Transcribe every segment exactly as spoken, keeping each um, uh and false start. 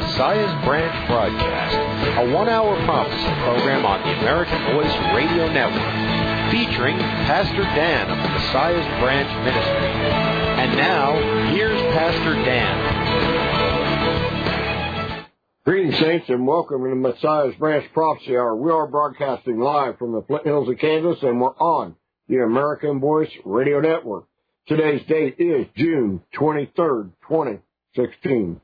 Messiah's Branch broadcast, a one-hour prophecy program on the American Voice Radio Network, featuring Pastor Dan of the Messiah's Branch Ministry. And now, here's Pastor Dan. Greetings, saints, and welcome to the Messiah's Branch Prophecy Hour. We are broadcasting live from the Flint Hills of Kansas, and we're on the American Voice Radio Network. Today's date is June twenty-third, twenty sixteen.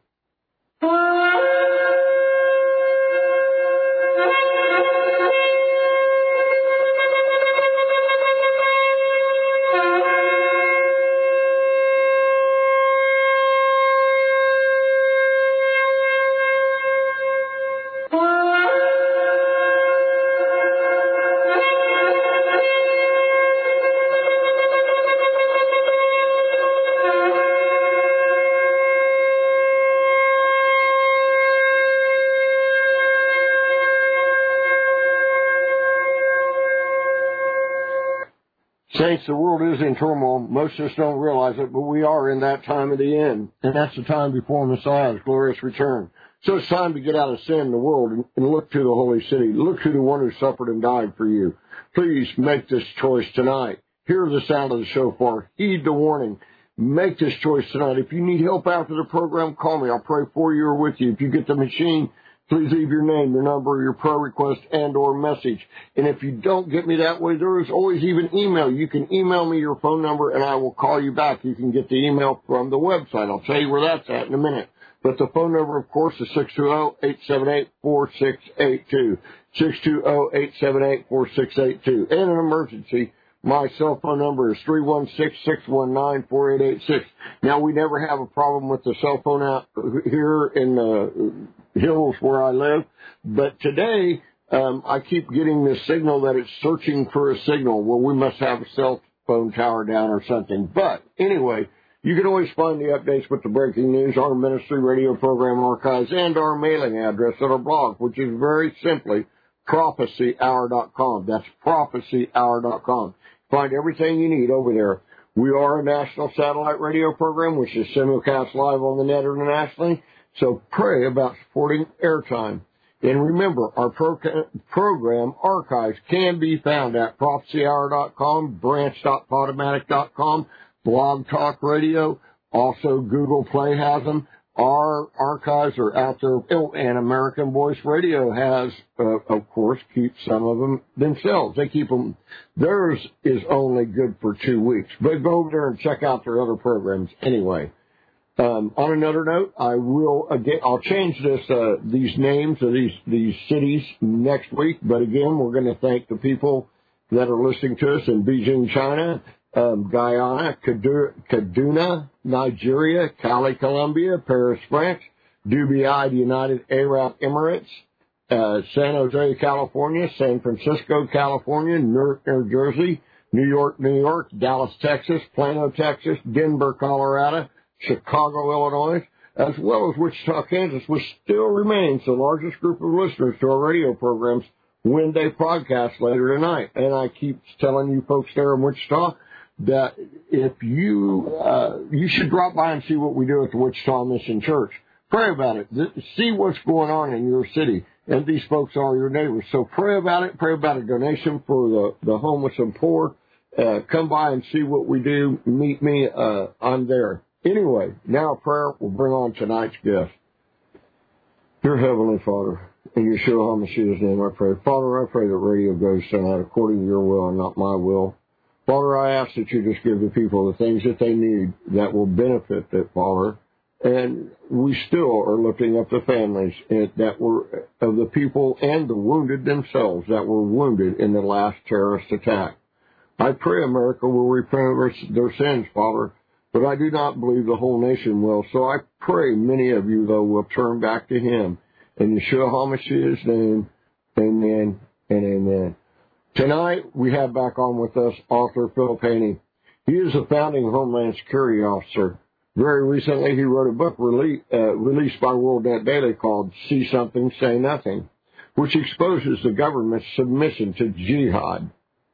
Saints, the world is in turmoil. Most of us don't realize it, but we are in that time of the end. And that's the time before Messiah's glorious return. So it's time to get out of sin in the world and, and look to the holy city. Look to the one who suffered and died for you. Please make this choice tonight. Hear the sound of the shofar. Heed the warning. Make this choice tonight. If you need help after the program, call me. I'll pray for you or with you. If you get the machine, please leave your name, your number, your prayer request, and or message. And if you don't get me that way, there is always even email. You can email me your phone number, and I will call you back. You can get the email from the website. I'll tell you where that's at in a minute. But the phone number, of course, is six two zero, eight seven eight, four six eight two. six two zero, eight seven eight, four six eight two. And an emergency, my cell phone number is three one six, six one nine, four eight eight six. Now, we never have a problem with the cell phone out here in the hills where I live, but today um, I keep getting this signal that it's searching for a signal. Well, we must have a cell phone tower down or something. But anyway, you can always find the updates with the breaking news, our ministry radio program archives, and our mailing address at our blog, which is very simply prophecy hour dot com. That's prophecy hour dot com. Find everything you need over there. We are a national satellite radio program, which is simulcast live on the net internationally. So pray about supporting airtime. And remember, our pro- program archives can be found at prophecy hour dot com, branch dot podomatic dot com, Blog Talk Radio. Also, Google Play has them. Our archives are out there. Oh, and American Voice Radio has, uh, of course, keep some of them themselves. They keep them. Theirs is only good for two weeks. But go over there and check out their other programs anyway. Um, on another note, I will again. I'll change this uh, these names of these these cities next week. But again, we're going to thank the people that are listening to us in Beijing, China, um, Guyana, Kaduna, Nigeria, Cali, Colombia, Paris, France, Dubai, the United Arab Emirates, uh, San Jose, California, San Francisco, California, New, New Jersey, New York, New York, Dallas, Texas, Plano, Texas, Denver, Colorado, Chicago, Illinois, as well as Wichita, Kansas, which still remains the largest group of listeners to our radio programs when they broadcast later tonight. And I keep telling you folks there in Wichita that if you, uh, you should drop by and see what we do at the Wichita Mission Church. Pray about it. See what's going on in your city. And these folks are your neighbors. So pray about it. Pray about a donation for the, the homeless and poor. Uh, come by and see what we do. Meet me. Uh, I'm there. Anyway, now prayer will bring on tonight's guest. Dear Heavenly Father, in Yeshua HaMashiach's name I pray. Father, I pray that radio goes tonight according to your will and not my will. Father, I ask that you just give the people the things that they need that will benefit that, Father. And we still are lifting up the families that were of the people and the wounded themselves that were wounded in the last terrorist attack. I pray America will repent of their sins, Father. But I do not believe the whole nation will. So I pray many of you, though, will turn back to him. In Yeshua HaMashiach's name, amen and amen. Tonight, we have back on with us author Philip Haney. He is a founding Homeland Security officer. Very recently, he wrote a book rele- uh, released by World Net Daily called See Something, Say Nothing, which exposes the government's submission to jihad.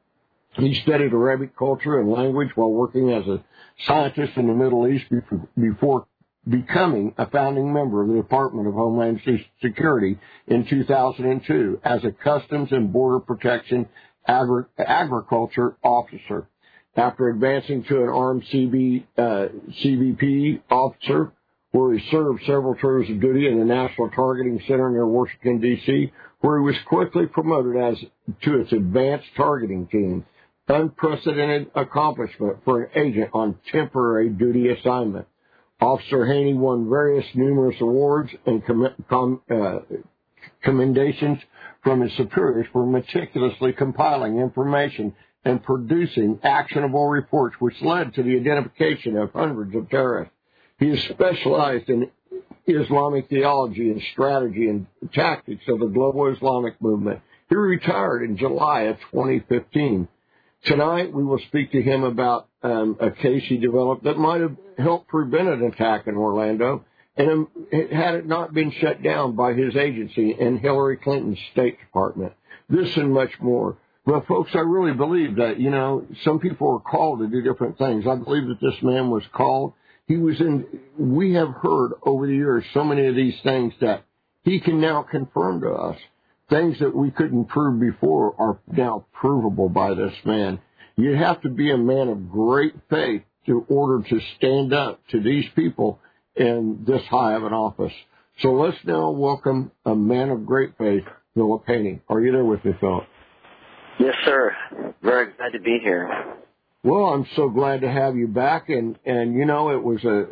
He studied Arabic culture and language while working as a scientist in the Middle East before becoming a founding member of the Department of Homeland Security in two thousand two as a Customs and Border Protection agri- agriculture officer. After advancing to an armed C B, uh, C B P officer, where he served several tours of duty in the National Targeting Center near Washington, D C, where he was quickly promoted as to its advanced targeting team. Unprecedented accomplishment for an agent on temporary duty assignment. Officer Haney won various numerous awards and com- com- uh, commendations from his superiors for meticulously compiling information and producing actionable reports which led to the identification of hundreds of terrorists. He is specialized in Islamic theology and strategy and tactics of the global Islamic movement. He retired in July of twenty fifteen. Tonight, we will speak to him about um, a case he developed that might have helped prevent an attack in Orlando, and um, it, had it not been shut down by his agency and Hillary Clinton's State Department. This and much more. Well, folks, I really believe that, you know, some people are called to do different things. I believe that this man was called. He was in, we have heard over the years so many of these things that he can now confirm to us. Things that we couldn't prove before are now provable by this man. You have to be a man of great faith in order to stand up to these people in this high of an office. So let's now welcome a man of great faith, Philip Haney. Are you there with me, Philip? Yes, sir. Very glad to be here. Well, I'm so glad to have you back. And, and you know, it was a,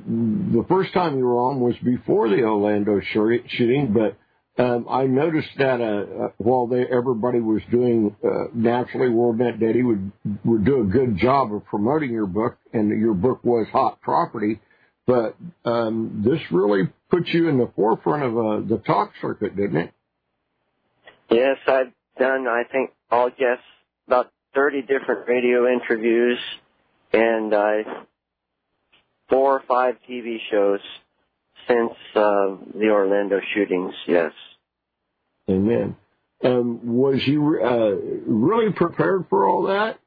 the first time you were on was before the Orlando shooting, but Um, I noticed that uh, while they, everybody was doing, uh, naturally, WorldNet Daddy would, would do a good job of promoting your book, and your book was hot property, but um, this really put you in the forefront of uh, the talk circuit, didn't it? Yes, I've done, I think, I'll guess, about thirty different radio interviews and uh, four or five T V shows since uh, the Orlando shootings, yes. Amen. Um, was you uh, really prepared for all that?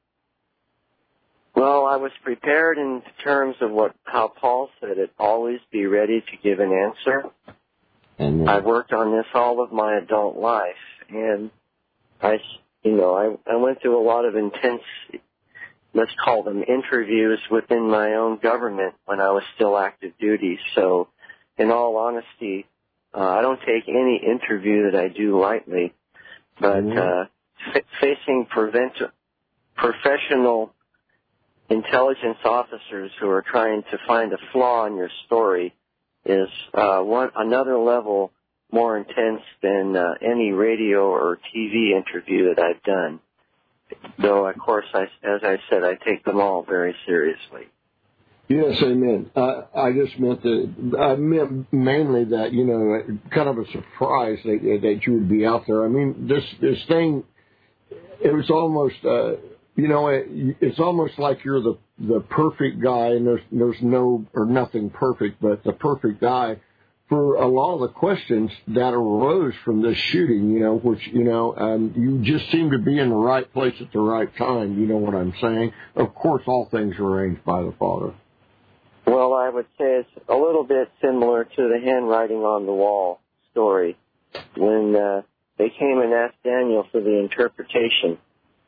Well, I was prepared in terms of what how Paul said it, always be ready to give an answer. Amen. I've worked on this all of my adult life, and I, you know, I, I went through a lot of intense, let's call them interviews within my own government when I was still active duty, so in all honesty, uh, I don't take any interview that I do lightly, but uh, f- facing prevent- professional intelligence officers who are trying to find a flaw in your story is uh, one another level more intense than uh, any radio or T V interview that I've done. Though, of course, I, as I said, I take them all very seriously. Yes, amen. Uh, I just meant that, I meant mainly that, you know, kind of a surprise that, that you would be out there. I mean, this, this thing, it was almost, uh, you know, it, it's almost like you're the, the perfect guy, and there's, there's no, or nothing perfect, but the perfect guy for a lot of the questions that arose from this shooting, you know, which, you know, um, you just seem to be in the right place at the right time. You know what I'm saying? Of course, all things are arranged by the Father. Well, I would say it's a little bit similar to the handwriting on the wall story. When uh, they came and asked Daniel for the interpretation,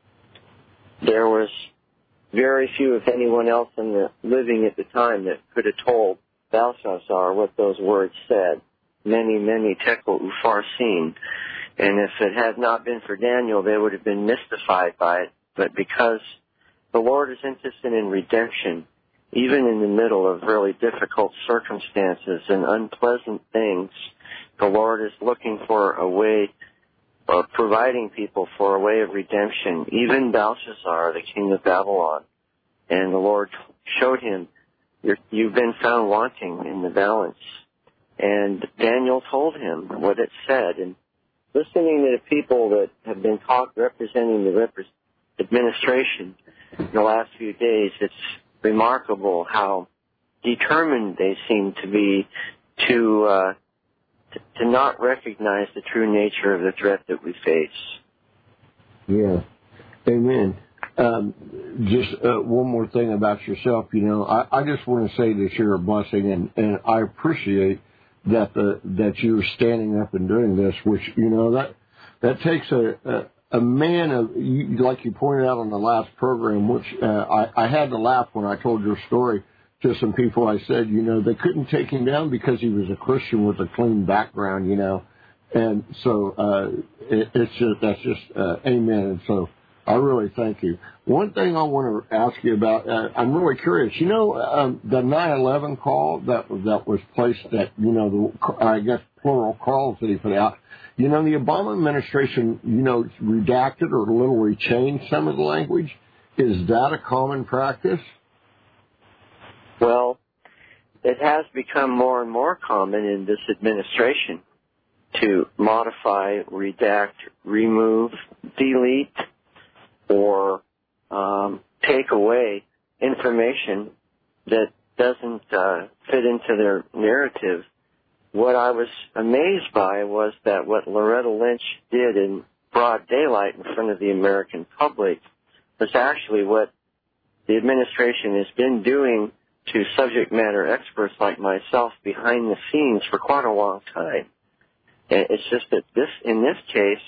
there was very few, if anyone else in the living at the time, that could have told Belshazzar what those words said. Many, many tekel ufarsin. And if it had not been for Daniel, they would have been mystified by it. But because the Lord is interested in redemption, even in the middle of really difficult circumstances and unpleasant things, the Lord is looking for a way, or providing people for a way of redemption. Even Belshazzar, the king of Babylon, and the Lord showed him, You're, you've been found wanting in the balance. And Daniel told him what it said. And listening to the people that have been talk, representing the rep- administration in the last few days, it's remarkable how determined they seem to be to, uh, to to not recognize the true nature of the threat that we face. Yeah. Amen. Um, just uh, one more thing about yourself, you know, I, I just want to say that you're a blessing, and, and I appreciate that the that you're standing up and doing this, which, you know, that that takes a, a, a man of, you, like you pointed out on the last program, which uh, I, I had to laugh when I told your story to some people. I said, you know, they couldn't take him down because he was a Christian with a clean background, you know, and so uh, it, it's just, that's just uh, amen, and so I really thank you. One thing I want to ask you about, uh, I'm really curious. You know, um, the nine eleven call that that was placed at, you know, the, I guess, plural calls that he put out. You know, the Obama administration, you know, redacted or literally changed some of the language. Is that a common practice? Well, it has become more and more common in this administration to modify, redact, remove, delete, or um, take away information that doesn't uh, fit into their narrative. What I was amazed by was that what Loretta Lynch did in broad daylight in front of the American public was actually what the administration has been doing to subject matter experts like myself behind the scenes for quite a long time. And it's just that this, in this case,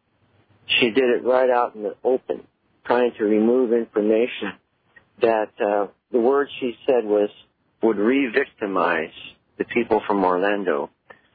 she did it right out in the open, trying to remove information that uh, the word she said was would re-victimize the people from Orlando.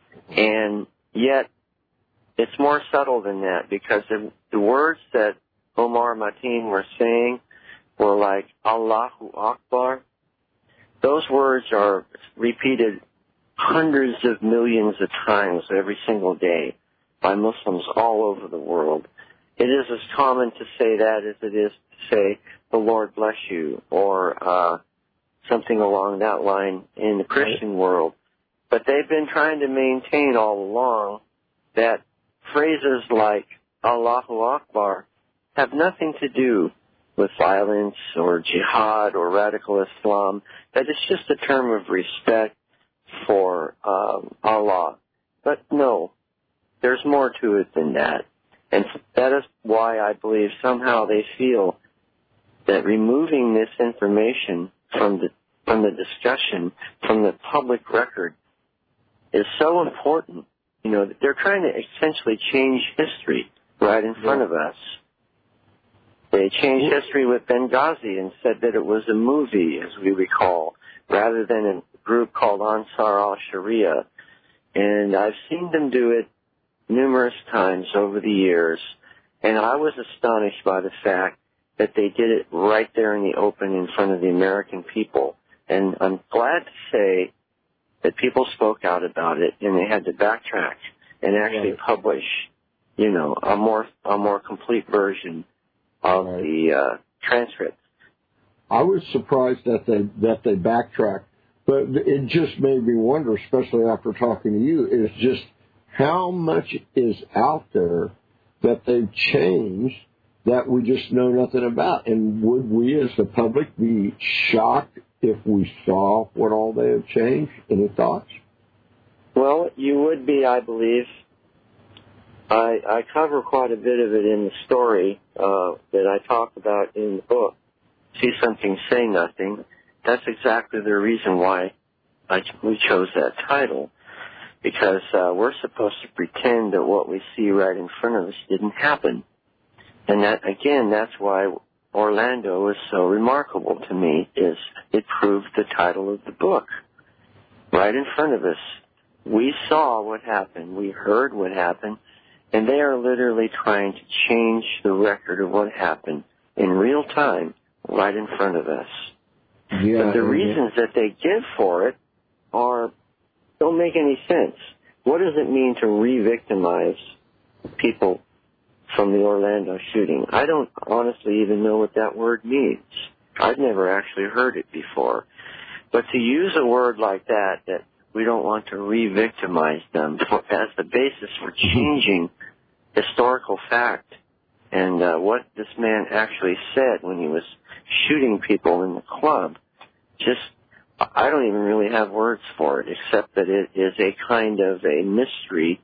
And yet, it's more subtle than that, because the, the words that Omar Mateen were saying were like Allahu Akbar. Those words are repeated hundreds of millions of times every single day by Muslims all over the world. It is as common to say that as it is to say, the Lord bless you, or uh, something along that line in the Christian world. But they've been trying to maintain all along that phrases like Allahu Akbar have nothing to do with violence or jihad or radical Islam, that it's just a term of respect for um, Allah. But no, there's more to it than that. And that is why I believe somehow they feel that removing this information from the from the discussion, from the public record, is so important. You know, they're trying to essentially change history right in front of us. They changed history with Benghazi and said that it was a movie, as we recall, rather than a group called Ansar al-Sharia. And I've seen them do it numerous times over the years, and I was astonished by the fact that they did it right there in the open in front of the American people. And I'm glad to say that people spoke out about it, and they had to backtrack and actually publish, you know, a more a more complete version of right. the uh, transcript. I was surprised that they that they backtracked, but it just made me wonder, especially after talking to you, is just how much is out there that they've changed that we just know nothing about. And would we as the public be shocked if we saw what all they have changed? Any thoughts? Well, you would be, I believe. I, I cover quite a bit of it in the story uh, that I talk about in the book, See Something, Say Nothing. That's exactly the reason why I, we chose that title, because uh, we're supposed to pretend that what we see right in front of us didn't happen. And that, again, that's why Orlando is so remarkable to me, is it proved the title of the book. Right in front of us, we saw what happened, we heard what happened, and they are literally trying to change the record of what happened in real time right in front of us. Yeah, but the yeah. reasons that they give for it are don't make any sense. What does it mean to re-victimize people from the Orlando shooting? I don't honestly even know what that word means. I've never actually heard it before. But to use a word like that, that we don't want to re-victimize them for, as the basis for changing historical fact and uh, what this man actually said when he was shooting people in the club, just, I don't even really have words for it, except that it is a kind of a mystery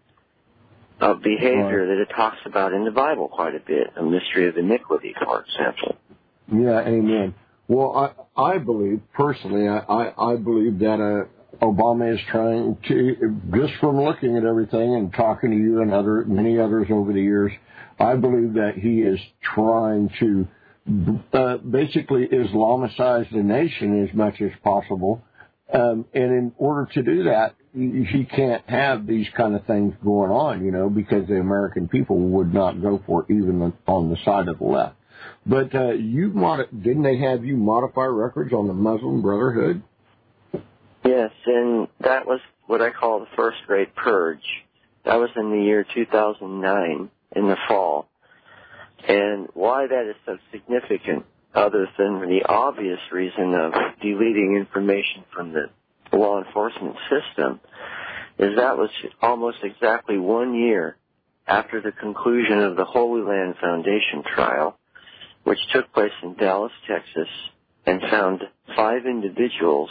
of behavior that it talks about in the Bible quite a bit, a mystery of iniquity, for example. Yeah, amen. Well, I, I believe, personally, I, I, I believe that uh, Obama is trying to, just from looking at everything and talking to you and other many others over the years, I believe that he is trying to uh, basically Islamicize the nation as much as possible. Um, and in order to do that, he can't have these kind of things going on, you know, because the American people would not go for it, even on the side of the left. But uh, you mod- didn't they have you modify records on the Muslim Brotherhood? Yes, and that was what I call the first great purge. That was in the year two thousand nine, in the fall. And why that is so significant, other than the obvious reason of deleting information from the law enforcement system, is that was almost exactly one year after the conclusion of the Holy Land Foundation trial, which took place in Dallas, Texas, and found five individuals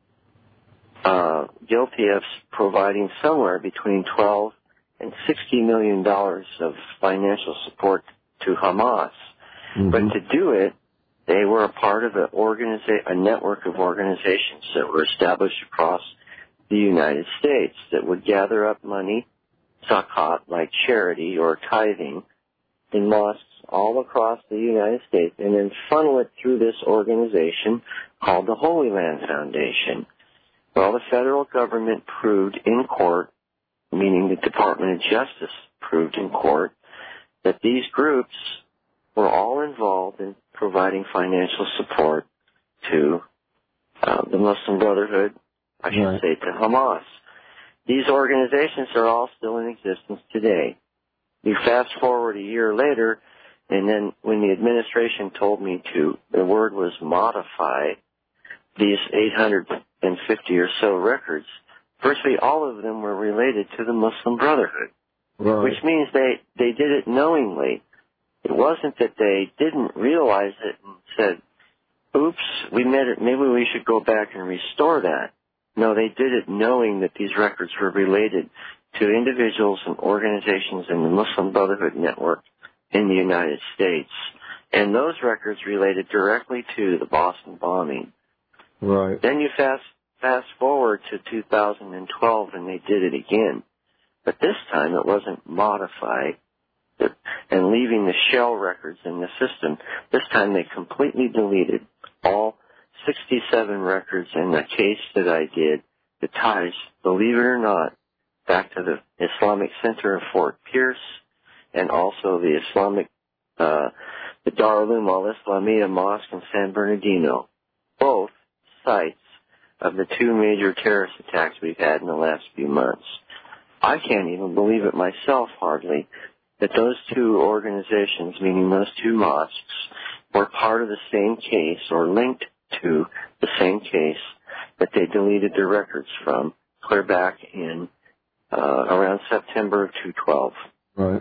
uh, guilty of providing somewhere between twelve and sixty million dollars of financial support to Hamas. Mm-hmm. But to do it, they were a part of a, organiza- a network of organizations that were established across the United States that would gather up money, zakat, like charity or tithing, in mosques all across the United States, and then funnel it through this organization called the Holy Land Foundation. Well, the federal government proved in court, meaning the Department of Justice proved in court, that these groups were all involved in providing financial support to uh, the Muslim Brotherhood, I should right. say to Hamas. These organizations are all still in existence today. You fast forward a year later, and then when the administration told me to, the word was modify these eight hundred fifty or so records, virtually all of them were related to the Muslim Brotherhood, right. which means they, they did it knowingly. It wasn't that they didn't realize it and said, oops, we made it, maybe we should go back and restore that. No, they did it knowing that these records were related to individuals and organizations in the Muslim Brotherhood network in the United States. And those records related directly to the Boston bombing. Right. Then you fast fast forward to two thousand twelve, and they did it again. But this time it wasn't modified and leaving the shell records in the system. This time they completely deleted all sixty-seven records in the case that I did that ties, believe it or not, back to the Islamic Center of Fort Pierce and also the Islamic, uh, the Darul al-Islamiyah Mosque in San Bernardino, both sites of the two major terrorist attacks we've had in the last few months. I can't even believe it myself, hardly, that those two organizations, meaning those two mosques, were part of the same case or linked to the same case that they deleted their records from clear back in uh, around September of two twelve. Right.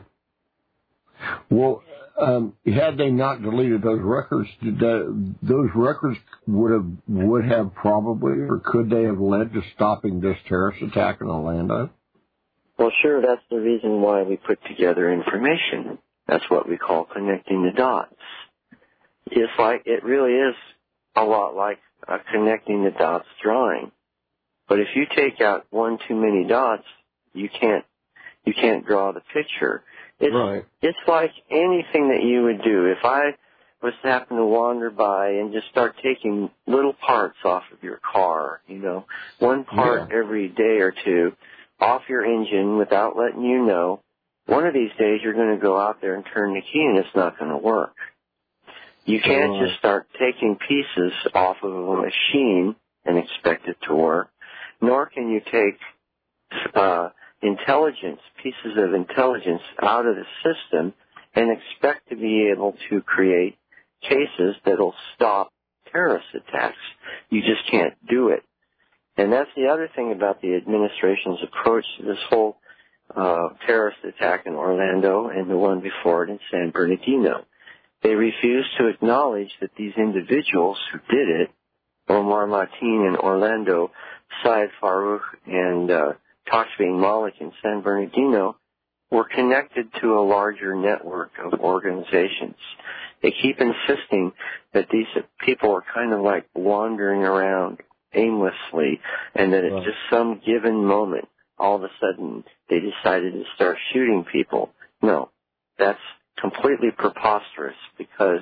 Well, um, had they not deleted those records, did that, those records would have would have probably or could they have led to stopping this terrorist attack in Orlando? Well, sure. That's the reason why we put together information. That's what we call connecting the dots. It's like it really is a lot like a connecting the dots drawing. But if you take out one too many dots, you can't you can't draw the picture. It's, right. It's like anything that you would do. If I was to happen to wander by and just start taking little parts off of your car, you know, one part yeah. every day or two off your engine without letting you know, one of these days you're going to go out there and turn the key and it's not going to work. You can't right. just start taking pieces off of a machine and expect it to work, nor can you take uh intelligence, pieces of intelligence out of the system and expect to be able to create cases that'll stop terrorist attacks. You just can't do it. And that's the other thing about the administration's approach to this whole uh, terrorist attack in Orlando and the one before it in San Bernardino. They refuse to acknowledge that these individuals who did it, Omar Mateen in Orlando, Syed Farouk, and uh, Tashfeen Malik in San Bernardino, were connected to a larger network of organizations. They keep insisting that these people are kind of like wandering around aimlessly, and that it's right. just some given moment, all of a sudden they decided to start shooting people. No, that's completely preposterous, because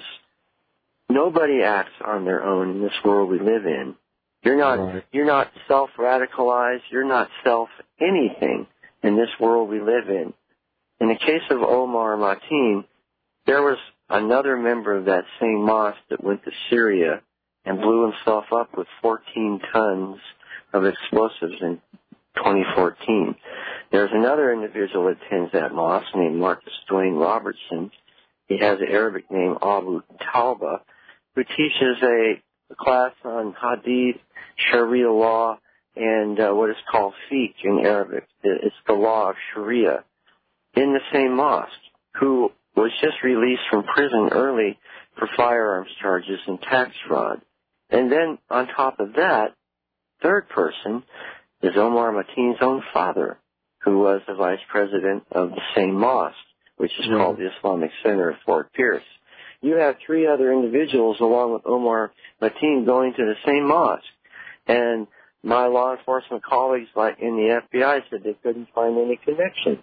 nobody acts on their own in this world we live in. You're not, right. you're not self-radicalized. You're not self-anything in this world we live in. In the case of Omar Mateen, there was another member of that same mosque that went to Syria and blew himself up with fourteen tons of explosives in twenty fourteen. There's another individual that attends that mosque named Marcus Dwayne Robertson. He has an Arabic name, Abu Tauba, who teaches a, a class on Hadith, Sharia law, and uh, what is called fiqh in Arabic. It's the law of Sharia, in the same mosque, who was just released from prison early for firearms charges and tax fraud. And then on top of that, third person is Omar Mateen's own father, who was the vice president of the same mosque, which is mm-hmm. called the Islamic Center of Fort Pierce. You have three other individuals along with Omar Mateen going to the same mosque. And my law enforcement colleagues like in the F B I said they couldn't find any connections.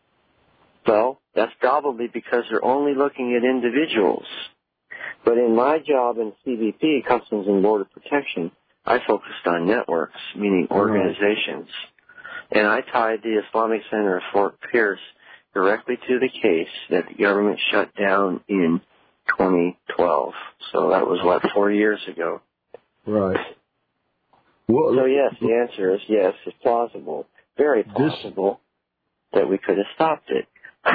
Well, that's probably because they're only looking at individuals. But in my job in C B P, Customs and Border Protection, I focused on networks, meaning organizations. And I tied the Islamic Center of Fort Pierce directly to the case that the government shut down in twenty twelve. So that was, what, four years ago. Right. Well, so, yes, the answer is yes, it's plausible, very plausible, this, that we could have stopped it.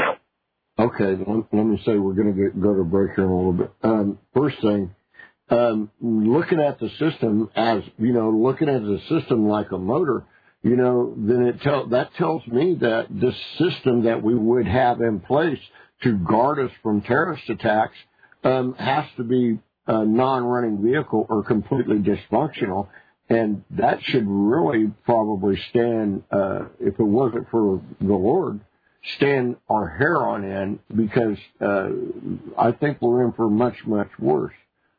Okay, let me say we're going to go to break here in a little bit. Um, first thing, um, looking at the system as, you know, looking at the system like a motor, you know, then it tell, that tells me that this system that we would have in place to guard us from terrorist attacks um, has to be a non-running vehicle or completely dysfunctional. And that should really probably stand, uh, if it wasn't for the Lord, stand our hair on end, because uh, I think we're in for much, much worse.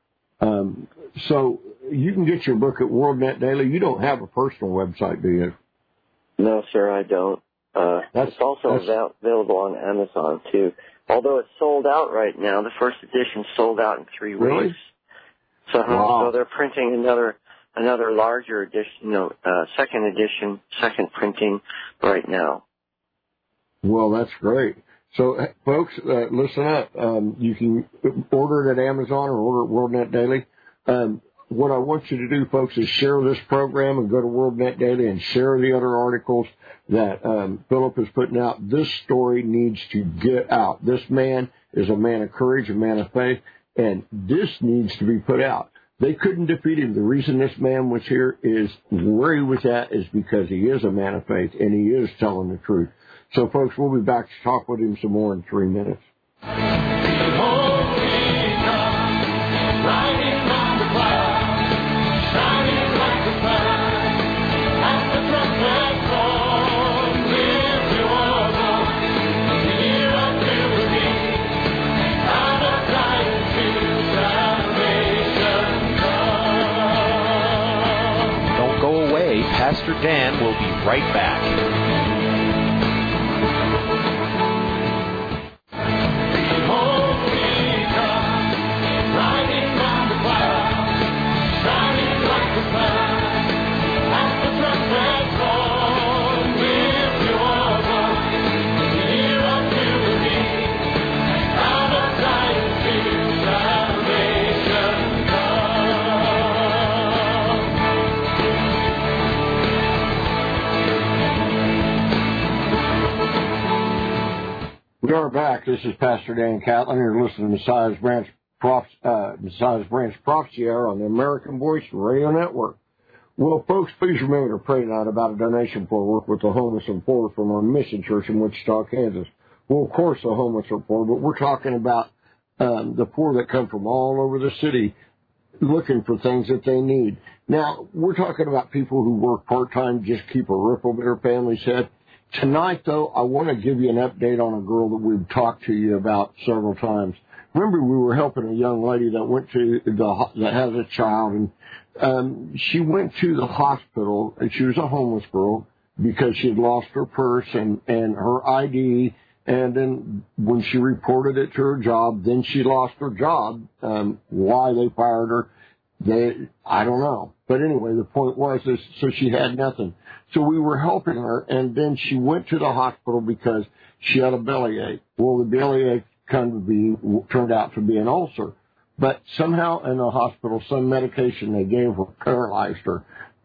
Um, so you can get your book at WorldNet Daily. You don't have a personal website, do you? No, sir, I don't. Uh, that's, it's also that's, available on Amazon, too. Although it's sold out right now. The first edition sold out in three really? weeks. So, wow. so they're printing another another larger edition, you know, uh, second edition, second printing right now. Well, that's great. So, folks, uh, listen up. Um, you can order it at Amazon or order it at WorldNet Daily. Um, what I want you to do, folks, is share this program and go to WorldNet Daily and share the other articles that um, Philip is putting out. This story needs to get out. This man is a man of courage, a man of faith, and this needs to be put out. They couldn't defeat him. The reason this man was here is where he was at is because he is a man of faith and he is telling the truth. So, folks, we'll be back to talk with him some more in three minutes. Don't go away. Pastor Dan will be right back. We are back. This is Pastor Dan Catlin. You're listening to Messiah's Branch, Prof, uh, Messiah's Branch Prophecy Hour on the American Voice Radio Network. Well, folks, please remember to pray tonight about a donation for work with the homeless and poor from our mission church in Wichita, Kansas. Well, of course, the homeless are poor, but we're talking about um, the poor that come from all over the city looking for things that they need. Now, we're talking about people who work part-time, just keep a roof over their family's head. Tonight, though, I want to give you an update on a girl that we've talked to you about several times. remember we were helping a young lady that went to the that has a child, and um, she went to the hospital, and she was a homeless girl because she had lost her purse and, and her I D. And then when she reported it to her job, then she lost her job. Um, why they fired her, they I don't know. But anyway, the point was, is, so she had nothing. So we were helping her, and then she went to the hospital because she had a bellyache. Well, the bellyache kind of be, turned out to be an ulcer. But somehow in the hospital, some medication they gave her paralyzed her.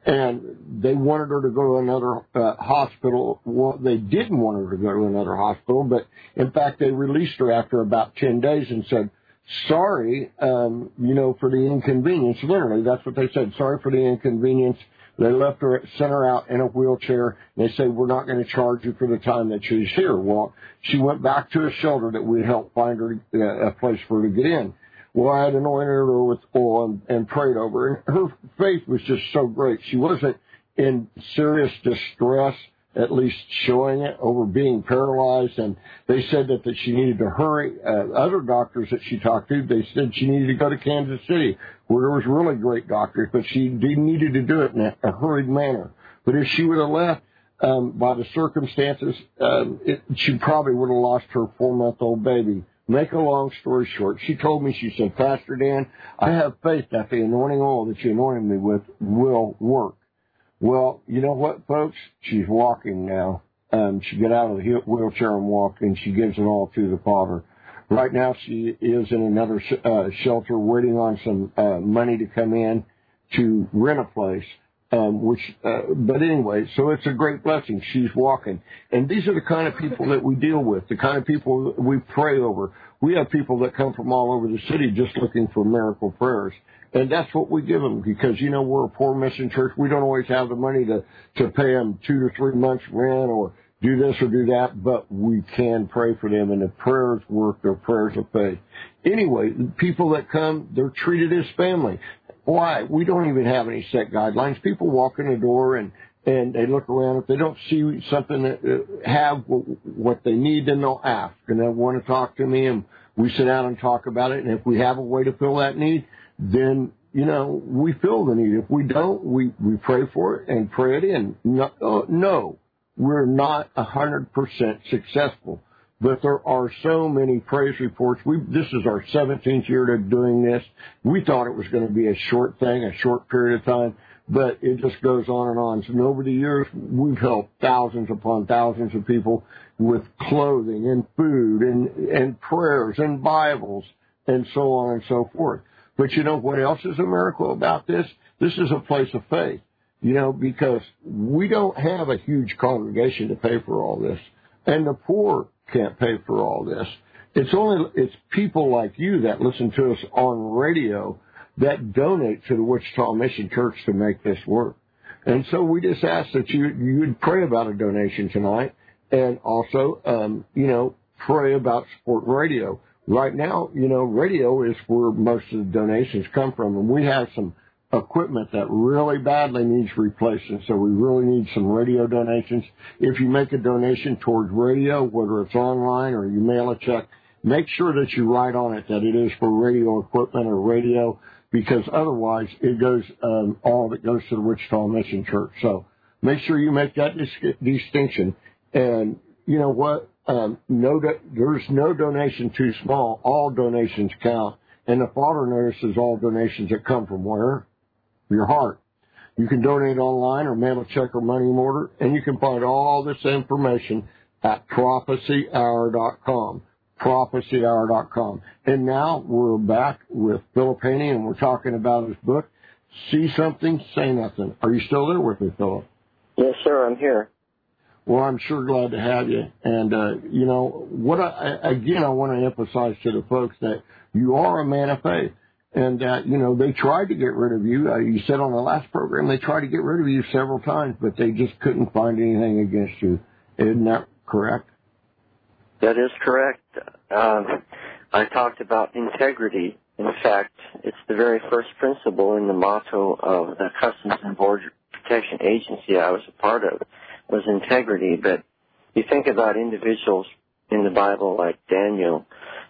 And they wanted her to go to another uh, hospital. Well, they didn't want her to go to another hospital, but in fact, they released her after about ten days and said, sorry, um, you know, for the inconvenience. Literally, that's what they said. Sorry for the inconvenience. They left her, sent her out in a wheelchair. And they said, we're not going to charge you for the time that she's here. Well, she went back to a shelter that we helped find her uh, a place for her to get in. Well, I had anointed her with oil and, and prayed over her. And her faith was just so great. She wasn't in serious distress, at least showing it, over being paralyzed. And they said that, that she needed to hurry. Uh, other doctors that she talked to, they said she needed to go to Kansas City, where there was really great doctors, but she needed to do it in a, a hurried manner. But if she would have left, um, by the circumstances, um, it, she probably would have lost her four-month-old baby. Make a long story short, she told me, she said, Pastor Dan, I have faith that the anointing oil that you anointed me with will work. Well, you know what, folks? She's walking now. Um, she got out of the wheelchair and walked, and she gives it all to the Father. Right now, she is in another uh, shelter waiting on some uh, money to come in to rent a place. Um, which, uh, but anyway, so it's a great blessing. She's walking. And these are the kind of people that we deal with, the kind of people that we pray over. We have people that come from all over the city just looking for miracle prayers. And that's what we give them because, you know, we're a poor mission church. We don't always have the money to, to pay them two to three months rent or do this or do that, but we can pray for them, and the prayers work. They're prayers of faith. Anyway, the people that come, they're treated as family. Why? We don't even have any set guidelines. People walk in the door and, and they look around. If they don't see something that uh, have what they need, then they'll ask. And they'll want to talk to me, and we sit down and talk about it. And if we have a way to fill that need, then, you know, we fill the need. If we don't, we, we pray for it and pray it in. No, uh, no we're not one hundred percent successful. But there are so many praise reports. We This is our seventeenth year of doing this. We thought it was going to be a short thing, a short period of time, but it just goes on and on. So over the years, we've helped thousands upon thousands of people with clothing and food and, and prayers and Bibles and so on and so forth. But you know what else is a miracle about this? This is a place of faith, you know, because we don't have a huge congregation to pay for all this. And the poor can't pay for all this. It's only, it's people like you that listen to us on radio that donate to the Wichita Mission Church to make this work. And so we just ask that you, you would pray about a donation tonight, and also, um, you know, pray about Support Radio. Right now, you know, radio is where most of the donations come from, and we have some equipment that really badly needs replacing, so we really need some radio donations. If you make a donation towards radio, whether it's online or you mail a check, make sure that you write on it that it is for radio equipment or radio, because otherwise it goes, um, all of it goes to the Wichita Mission Church. So make sure you make that dis- distinction. And you know what? Um, no, do- there's no donation too small. All donations count. And the Father notices all donations that come from where? Your heart. You can donate online or mail a check or money order, and you can find all this information at prophecy hour dot com. prophecy hour dot com. And now we're back with Philip Haney, and we're talking about his book, See Something, Say Nothing. Are you still there with me, Philip? Yes, sir, I'm here. Well, I'm sure glad to have you. And, uh, you know, what I, again, I want to emphasize to the folks that you are a man of faith. And, uh, you know, they tried to get rid of you. Uh, you said on the last program they tried to get rid of you several times, but they just couldn't find anything against you. Isn't that correct? That is correct. Um, I talked about integrity. In fact, it's the very first principle in the motto of the Customs and Border Protection Agency I was a part of, was integrity. But you think about individuals in the Bible like Daniel,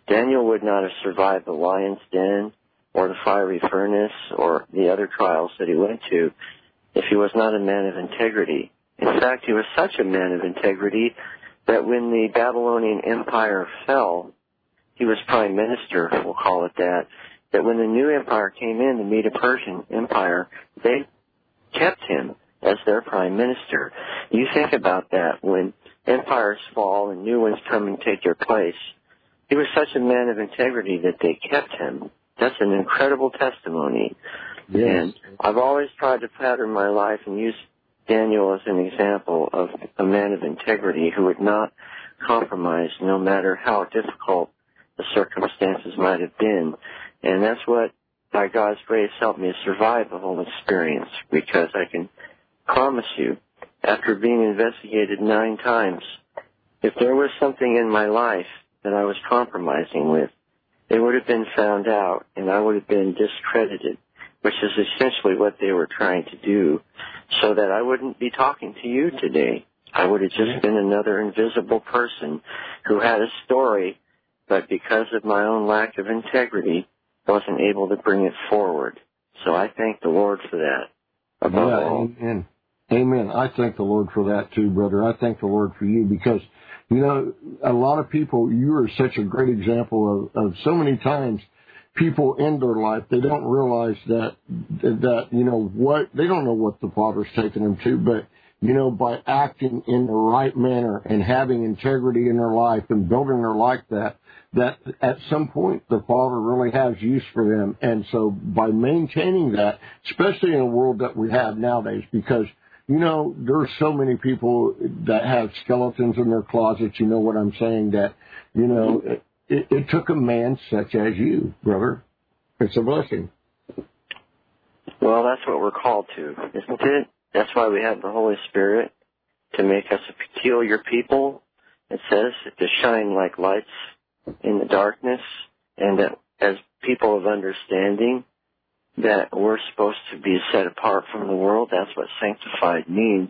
Daniel would not have survived the lion's den or the fiery furnace or the other trials that he went to if he was not a man of integrity. In fact, he was such a man of integrity that when the Babylonian Empire fell, he was prime minister, we'll call it that, that when the new empire came in, the Medo-Persian Empire, they kept him as their prime minister. You think about that, when empires fall and new ones come and take their place. He was such a man of integrity that they kept him. That's an incredible testimony. Yes. And I've always tried to pattern my life and use Daniel as an example of a man of integrity who would not compromise no matter how difficult the circumstances might have been. And that's what, by God's grace, helped me survive the whole experience, because I can promise you, after being investigated nine times, if there was something in my life that I was compromising with, it would have been found out and I would have been discredited, which is essentially what they were trying to do, so that I wouldn't be talking to you today. I would have just been another invisible person who had a story, but because of my own lack of integrity, wasn't able to bring it forward. So I thank the Lord for that. Above yeah, all. Amen. Amen. I thank the Lord for that too, brother. I thank the Lord for you, because, you know, a lot of people, you are such a great example of, of so many times people in their life, they don't realize that, that, you know, what, they don't know what the Father's taking them to, but, you know, by acting in the right manner and having integrity in their life and building their life that, that at some point the Father really has use for them. And so by maintaining that, especially in the world that we have nowadays, because, you know, there's so many people that have skeletons in their closets, you know what I'm saying, that, you know, it, it, it took a man such as you, brother. It's a blessing. Well, that's what we're called to, isn't it? That's why we have the Holy Spirit, to make us a peculiar people. It says to shine like lights in the darkness, and that as people of understanding, that we're supposed to be set apart from the world. That's what sanctified means.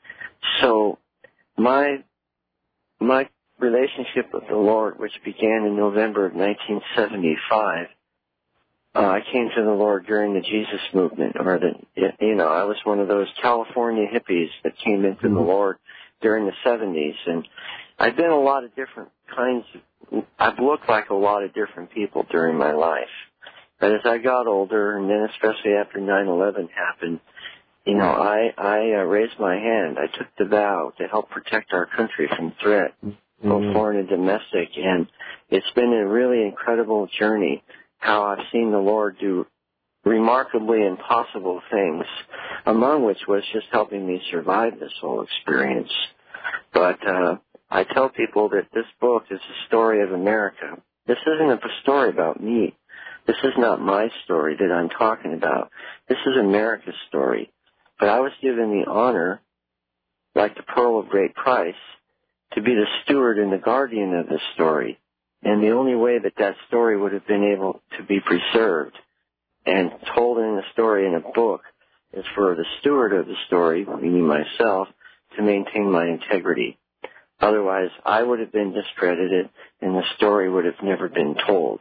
So my my relationship with the Lord, which began in November of nineteen seventy-five, uh, I came to the Lord during the Jesus movement, or the, you know, I was one of those California hippies that came into mm-hmm. the Lord during the seventies, and I've been a lot of different kinds of, I've looked like a lot of different people during my life. But as I got older, and then especially after nine eleven happened, you know, I, I uh, raised my hand. I took the vow to help protect our country from threat, mm-hmm. both foreign and domestic. And it's been a really incredible journey, how I've seen the Lord do remarkably impossible things, among which was just helping me survive this whole experience. But uh, I tell people that this book is a story of America. This isn't a story about me. This is not my story that I'm talking about. This is America's story. But I was given the honor, like the pearl of great price, to be the steward and the guardian of this story. And the only way that that story would have been able to be preserved and told in the story in a book is for the steward of the story, meaning myself, to maintain my integrity. Otherwise, I would have been discredited and the story would have never been told.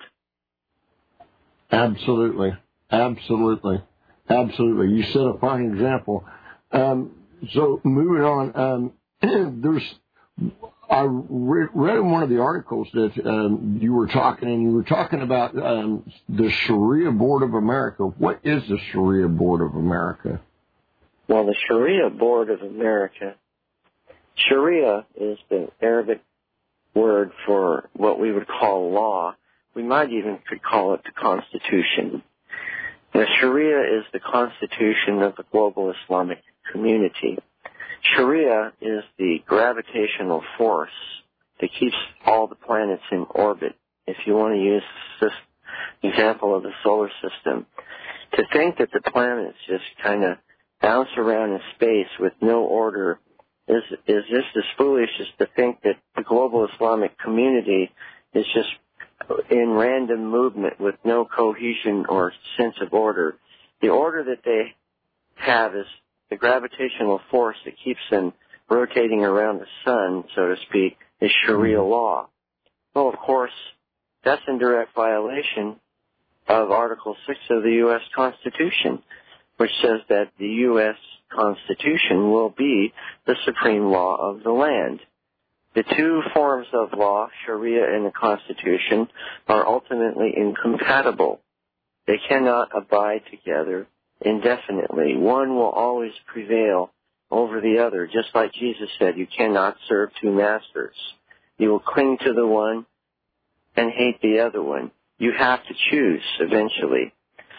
Absolutely. Absolutely. Absolutely. You set a fine example. Um, so moving on, um, there's, I re- read in one of the articles that um, you were talking, and you were talking about um, the Sharia Board of America. What is the Sharia Board of America? Well, the Sharia Board of America, Sharia is the Arabic word for what we would call law. We might even could call it the Constitution. The Sharia is the Constitution of the global Islamic community. Sharia is the gravitational force that keeps all the planets in orbit. If you want to use this example of the solar system, to think that the planets just kind of bounce around in space with no order is is just as foolish as to think that the global Islamic community is just in random movement with no cohesion or sense of order. The order that they have is the gravitational force that keeps them rotating around the sun, so to speak, is Sharia law. Well, of course, that's in direct violation of Article six of the U S Constitution, which says that the U S Constitution will be the supreme law of the land. The two forms of law, Sharia and the Constitution, are ultimately incompatible. They cannot abide together indefinitely. One will always prevail over the other. Just like Jesus said, you cannot serve two masters. You will cling to the one and hate the other one. You have to choose eventually.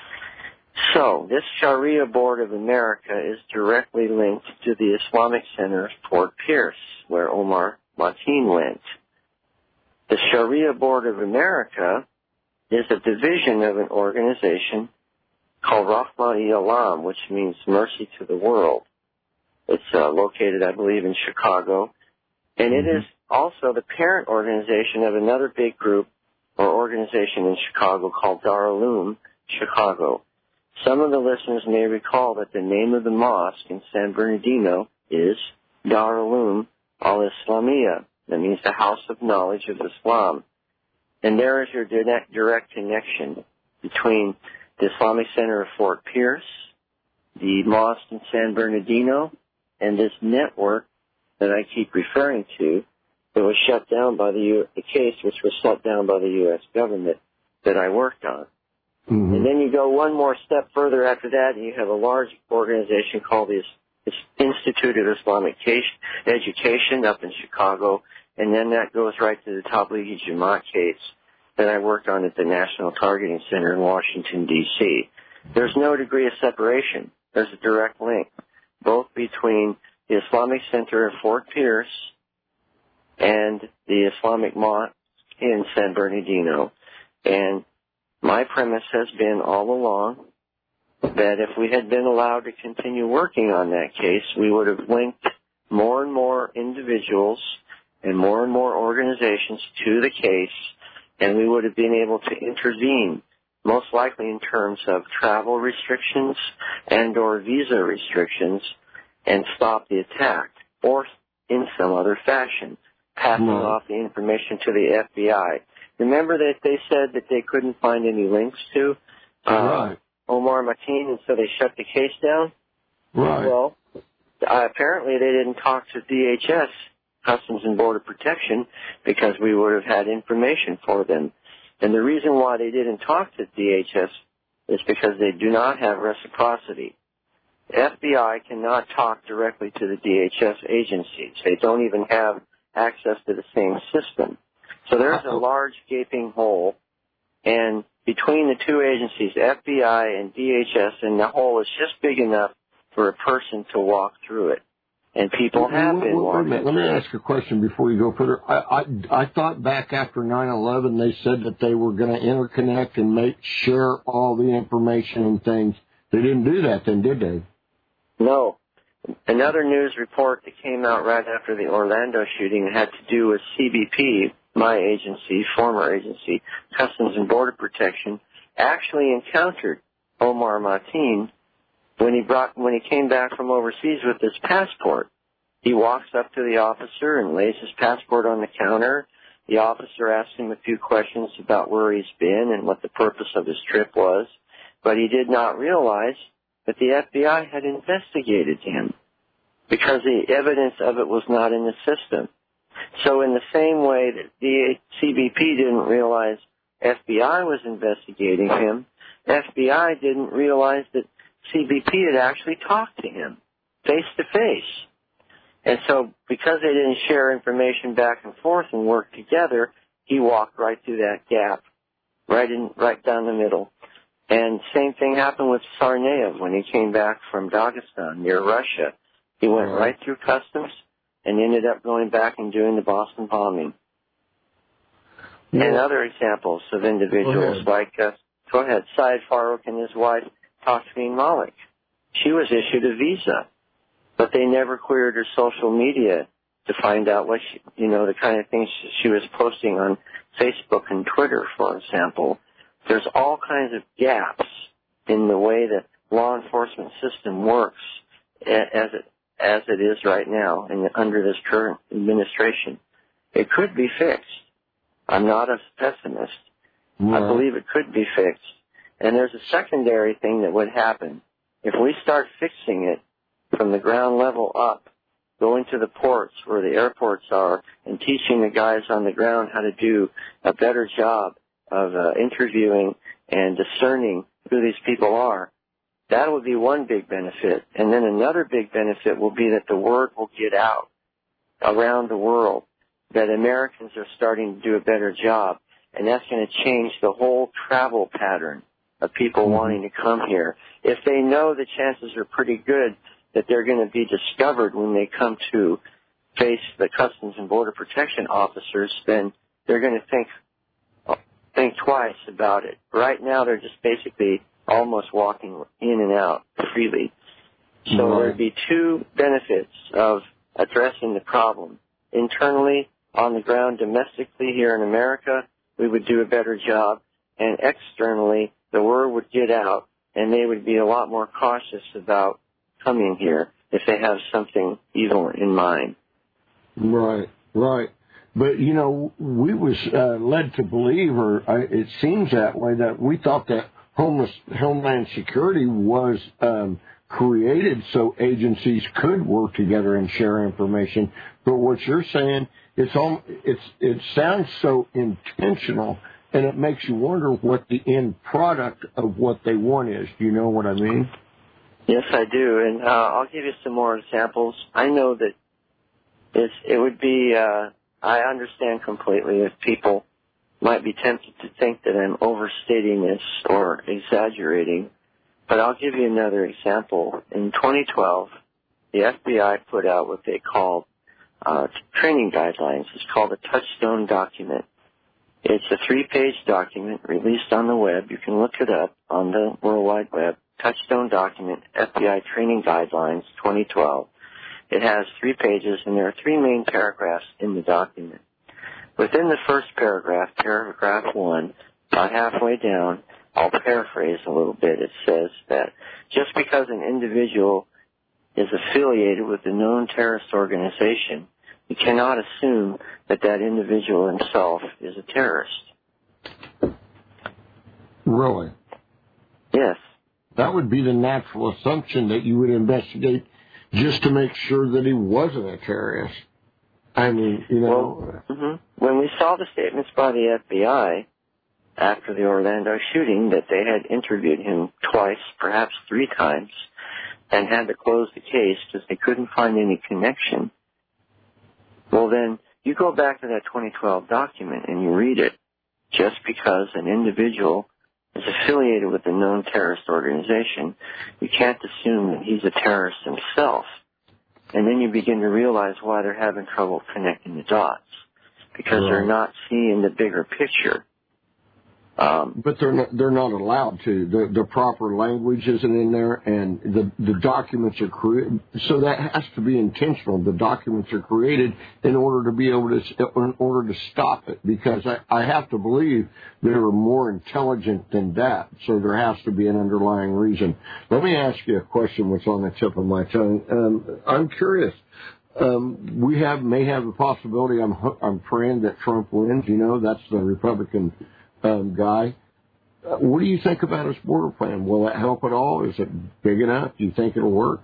So, this Sharia Board of America is directly linked to the Islamic Center of Fort Pierce, where Omar Mateen went. The Sharia Board of America is a division of an organization called Rahmah-e-Alam, which means Mercy to the World. It's uh, located, I believe, in Chicago. And it is also the parent organization of another big group or organization in Chicago called Darul-Uloom Chicago. Some of the listeners may recall that the name of the mosque in San Bernardino is Darul-Uloom al-Islamiyya. That means the House of Knowledge of Islam. And there is your direct, direct connection between the Islamic Center of Fort Pierce, the mosque in San Bernardino, and this network that I keep referring to that was shut down by the, U- the case which was shut down by the U S government that I worked on. Mm-hmm. And then you go one more step further after that, and you have a large organization called the Institute of Islamic Education up in Chicago, and then that goes right to the Tablighi Jamaat case that I worked on at the National Targeting Center in Washington, D C There's no degree of separation. There's a direct link, both between the Islamic Center of Fort Pierce and the Islamic Mosque in San Bernardino. And my premise has been all along that if we had been allowed to continue working on that case, we would have linked more and more individuals and more and more organizations to the case, and we would have been able to intervene, most likely in terms of travel restrictions and or visa restrictions, and stop the attack, or in some other fashion, passing mm-hmm. off the information to the F B I. Remember that they said that they couldn't find any links to uh, right. Omar Mateen, and so they shut the case down? Right. Well, uh, apparently they didn't talk to D H S, Customs and Border Protection, because we would have had information for them. And the reason why they didn't talk to D H S is because they do not have reciprocity. The F B I cannot talk directly to the D H S agencies. They don't even have access to the same system. So there's a large gaping hole, and between the two agencies, F B I and D H S, and the hole is just big enough for a person to walk through it. And people have wait, been wait, walking wait, Let me ask a question before you go further. I, I, I thought back after nine eleven they said that they were going to interconnect and make share all the information and things. They didn't do that then, did they? No. Another news report that came out right after the Orlando shooting had to do with C B P, my agency, former agency, Customs and Border Protection, actually encountered Omar Mateen when he brought when he came back from overseas with his passport. He walks up to the officer and lays his passport on the counter. The officer asks him a few questions about where he's been and what the purpose of his trip was, but he did not realize that the F B I had investigated him because the evidence of it was not in the system. So in the same way that the C B P didn't realize F B I was investigating him, F B I didn't realize that C B P had actually talked to him face to face. And so because they didn't share information back and forth and work together, he walked right through that gap, right in, right down the middle. And same thing happened with Tsarnaev when he came back from Dagestan near Russia. He went right through customs and ended up going back and doing the Boston bombing. Yeah. And other examples of individuals like, uh, go ahead, Syed Farouk and his wife, Tasmin Malik. She was issued a visa, but they never queried her social media to find out what she, you know, the kind of things she was posting on Facebook and Twitter, for example. There's all kinds of gaps in the way the law enforcement system works as it as it is right now and under this current administration. It could be fixed. I'm not a pessimist. Right. I believe it could be fixed. And there's a secondary thing that would happen. If we start fixing it from the ground level up, going to the ports where the airports are and teaching the guys on the ground how to do a better job of uh, interviewing and discerning who these people are, that would be one big benefit. And then another big benefit will be that the word will get out around the world that Americans are starting to do a better job. And that's going to change the whole travel pattern of people mm-hmm. wanting to come here. If they know the chances are pretty good that they're going to be discovered when they come to face the Customs and Border Protection officers, then they're going to think think twice about it. Right now, they're just basically almost walking in and out freely. So right. there'd be two benefits of addressing the problem. Internally, on the ground, domestically here in America, we would do a better job. And externally, the word would get out, and they would be a lot more cautious about coming here if they have something evil in mind. Right, right. But, you know, we was uh, led to believe, or uh, it seems that way, that we thought that homeless, Homeland Security was um, created so agencies could work together and share information. But what you're saying, it's all, it's it sounds so intentional, and it makes you wonder what the end product of what they want is. Do you know what I mean? Yes, I do, and uh, I'll give you some more examples. I know that it's, it would be, uh, I understand completely if people might be tempted to think that I'm overstating this or exaggerating, but I'll give you another example. In twenty twelve, the F B I put out what they called uh, training guidelines. It's called a Touchstone document. It's a three-page document released on the web. You can look it up on the World Wide Web. Touchstone document, F B I Training Guidelines, twenty twelve. It has three pages, and there are three main paragraphs in the document. Within the first paragraph, paragraph one, about halfway down, I'll paraphrase a little bit. It says that just because an individual is affiliated with a known terrorist organization, you cannot assume that that individual himself is a terrorist. Really? Yes. That would be the natural assumption, that you would investigate just to make sure that he wasn't a terrorist. I mean, you know. Well, mm-hmm. When we saw the statements by the F B I after the Orlando shooting that they had interviewed him twice, perhaps three times, and had to close the case because they couldn't find any connection, well then, you go back to that twenty twelve document and you read it. Just because an individual is affiliated with a known terrorist organization, you can't assume that he's a terrorist himself. And then you begin to realize why they're having trouble connecting the dots, because right. they're not seeing the bigger picture. Um, but they're not, they're not allowed to. The, the proper language isn't in there, and the, the documents are created. So that has to be intentional. The documents are created in order to be able to, in order to stop it, because I, I have to believe they are more intelligent than that. So there has to be an underlying reason. Let me ask you a question which is on the tip of my tongue. Um, I'm curious. Um, we have may have a possibility. I'm I'm praying that Trump wins. You know, that's the Republican Um, guy. Uh, what do you think about his border plan? Will that help at all? Is it big enough? Do you think it'll work?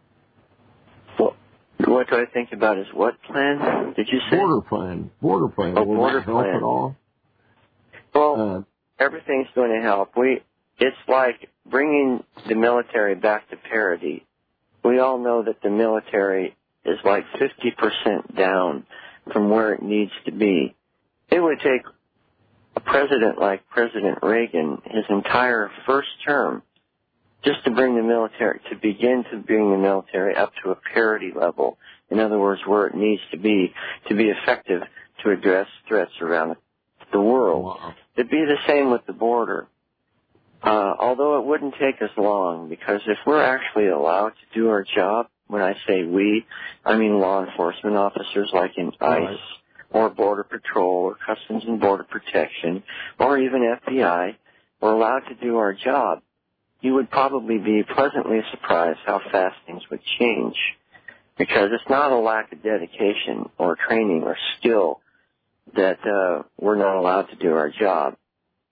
Well, what do I think about his what plan? Did you say? Border plan. Border plan. Oh, Will border that help plan. at all? Well, uh, everything's going to help. We, it's like bringing the military back to parity. We all know that the military is like fifty percent down from where it needs to be. It would take a president like President Reagan, his entire first term, just to bring the military, to begin to bring the military up to a parity level. In other words, where it needs to be to be effective to address threats around the world. Wow. It'd be the same with the border. Uh, although it wouldn't take us long, because if we're actually allowed to do our job, when I say we, I mean law enforcement officers like in Right. ICE, or Border Patrol, or Customs and Border Protection, or even F B I, were allowed to do our job, you would probably be pleasantly surprised how fast things would change. Because it's not a lack of dedication or training or skill that uh, we're not allowed to do our job.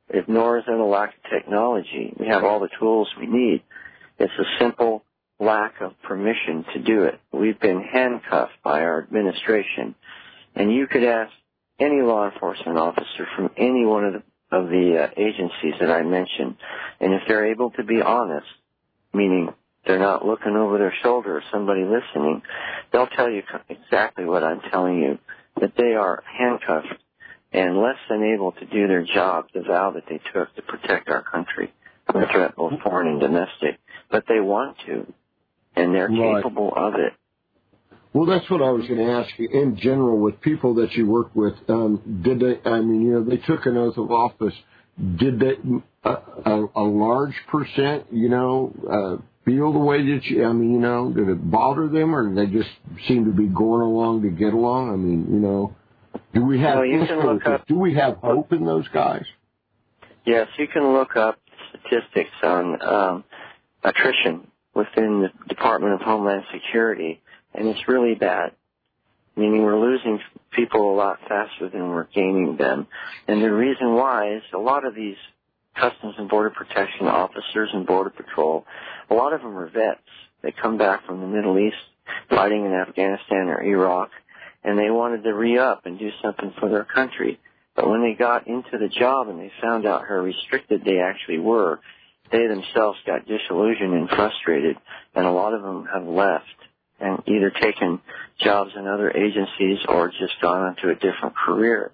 it, nor is it a lack of technology. We have all the tools we need. It's a simple lack of permission to do it. We've been handcuffed by our administration. And you could ask any law enforcement officer from any one of the, of the uh, agencies that I mentioned, and if they're able to be honest, meaning they're not looking over their shoulder at somebody listening, they'll tell you exactly what I'm telling you, that they are handcuffed and less than able to do their job, the vow that they took to protect our country from threat, both foreign and domestic. But they want to, and they're right. capable of it. Well, that's what I was going to ask you. In general, with people that you work with, um, did they, I mean, you know, they took an oath of office. Did they, a, a, a large percent, you know, uh, feel the way that you, I mean, you know, did it bother them, or did they just seem to be going along to get along? I mean, you know, do we have, well, you can look up, do we have hope in those guys? Yes, you can look up statistics on um, attrition within the Department of Homeland Security, and it's really bad, meaning we're losing people a lot faster than we're gaining them. And the reason why is a lot of these Customs and Border Protection officers and Border Patrol, a lot of them are vets. They come back from the Middle East fighting in Afghanistan or Iraq, and they wanted to re-up and do something for their country. But when they got into the job and they found out how restricted they actually were, they themselves got disillusioned and frustrated, and a lot of them have left and either taken jobs in other agencies or just gone on to a different career.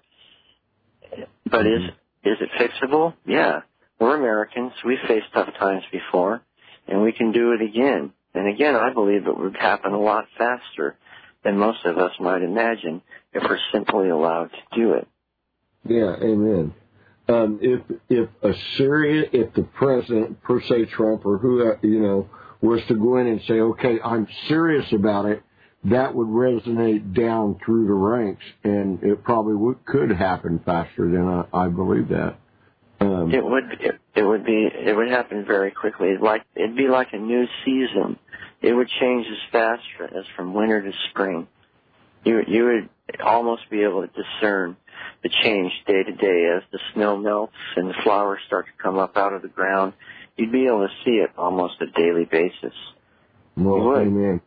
But is is it fixable? Yeah. We're Americans. We've faced tough times before, and we can do it again. And again, I believe it would happen a lot faster than most of us might imagine if we're simply allowed to do it. Yeah, amen. Um, if if Assyria, if the president, per se Trump or who, you know, was to go in and say, okay, I'm serious about it, that would resonate down through the ranks, and it probably would, could happen faster than I, I believe that. Um, it would. It, it would be. It would happen very quickly. Like it'd be like a new season. It would change as fast as from winter to spring. You you would almost be able to discern the change day to day as the snow melts and the flowers start to come up out of the ground. You'd be able to see it almost a daily basis. Well, amen.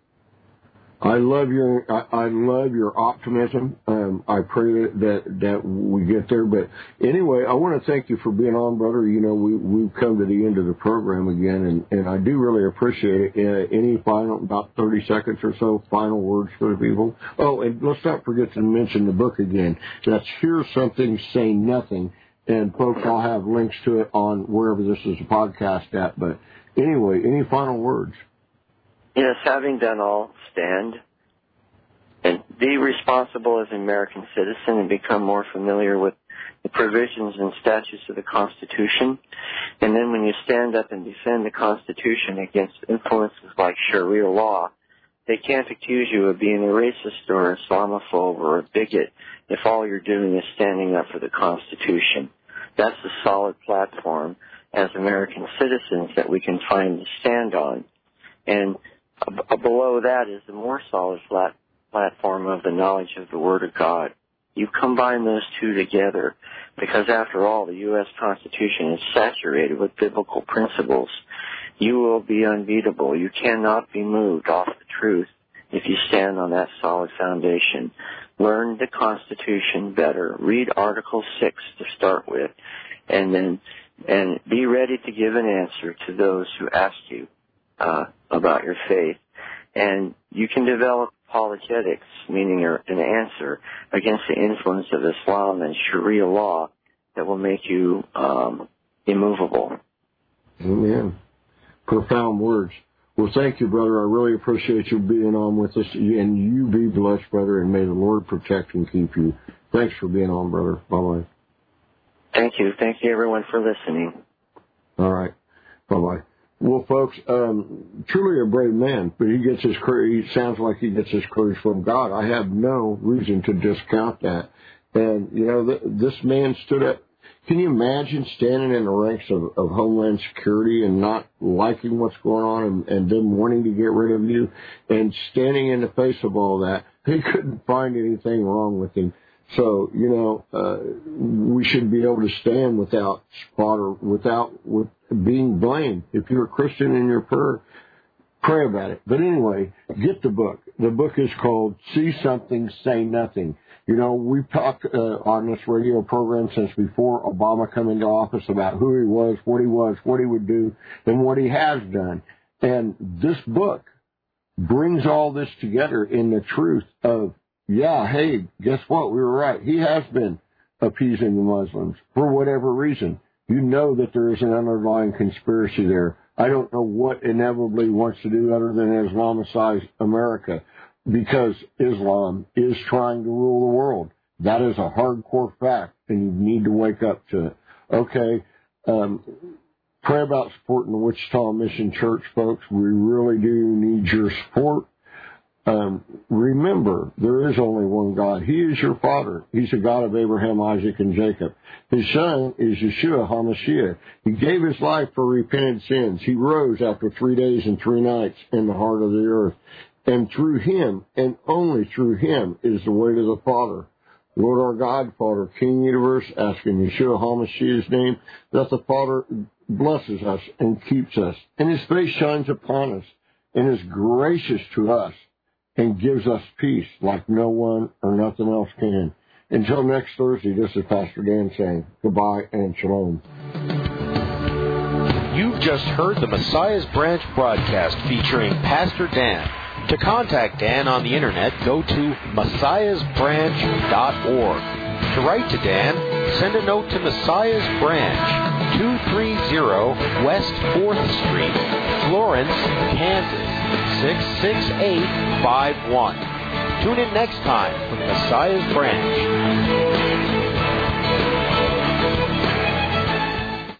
I love your I, I love your optimism. Um, I pray that, that that we get there. But anyway, I want to thank you for being on, brother. You know, we we've come to the end of the program again, and, and I do really appreciate it. Uh, any final about thirty seconds or so final words for the people? Oh, and let's not forget to mention the book again. That's Hear Something, Say Nothing. And folks, I'll have links to it on wherever this is a podcast at. But anyway, any final words? Yes, having done all, stand and be responsible as an American citizen and become more familiar with the provisions and statutes of the Constitution. And then when you stand up and defend the Constitution against influences like Sharia law, they can't accuse you of being a racist or a Islamophobe or a bigot if all you're doing is standing up for the Constitution. That's a solid platform as American citizens that we can find to stand on. And uh, below that is the more solid flat platform of the knowledge of the Word of God. You combine those two together because, after all, the U S Constitution is saturated with biblical principles. You will be unbeatable. You cannot be moved off the truth if you stand on that solid foundation. Learn the Constitution better. Read Article six to start with, and then and be ready to give an answer to those who ask you uh, about your faith. And you can develop apologetics, meaning an answer against the influence of Islam and Sharia law that will make you um, immovable. Amen. Profound words. Well, thank you, brother. I really appreciate you being on with us. And you be blessed, brother, and may the Lord protect and keep you. Thanks for being on, brother. Bye-bye. Thank you. Thank you, everyone, for listening. All right. Bye-bye. Well, folks, um, truly a brave man, but he gets his courage. He sounds like he gets his courage from God. I have no reason to discount that. And, you know, th- this man stood up. Can you imagine standing in the ranks of, of Homeland Security and not liking what's going on and, and them wanting to get rid of you and standing in the face of all that? He couldn't find anything wrong with him. So, you know, uh, we should be able to stand without spot or without with being blamed. If you're a Christian in your prayer, pray about it. But anyway, get the book. The book is called See Something, Say Nothing. You know, we've talked uh, on this radio program since before Obama came into office about who he was, what he was, what he would do, and what he has done. And this book brings all this together in the truth of, yeah, hey, guess what? We were right. He has been appeasing the Muslims for whatever reason. You know that there is an underlying conspiracy there. I don't know what inevitably wants to do other than Islamicize America, because Islam is trying to rule the world. That is a hardcore fact, and you need to wake up to it. Okay, um, pray about supporting the Wichita Mission Church, folks. We really do need your support. Um, remember, there is only one God. He is your Father. He's the God of Abraham, Isaac, and Jacob. His Son is Yeshua HaMashiach. He gave his life for repented sins. He rose after three days and three nights in the heart of the earth. And through him, and only through him, is the way to the Father. Lord our God, Father, King Universe, ask in Yeshua HaMashiach's name that the Father blesses us and keeps us, and his face shines upon us, and is gracious to us, and gives us peace like no one or nothing else can. Until next Thursday, this is Pastor Dan saying goodbye and shalom. You've just heard the Messiah's Branch broadcast featuring Pastor Dan. To contact Dan on the internet, go to messiahs branch dot org. To write to Dan, send a note to Messiah's Branch, two thirty West fourth Street, Florence, Kansas, six six eight five one. Tune in next time for Messiah's Branch.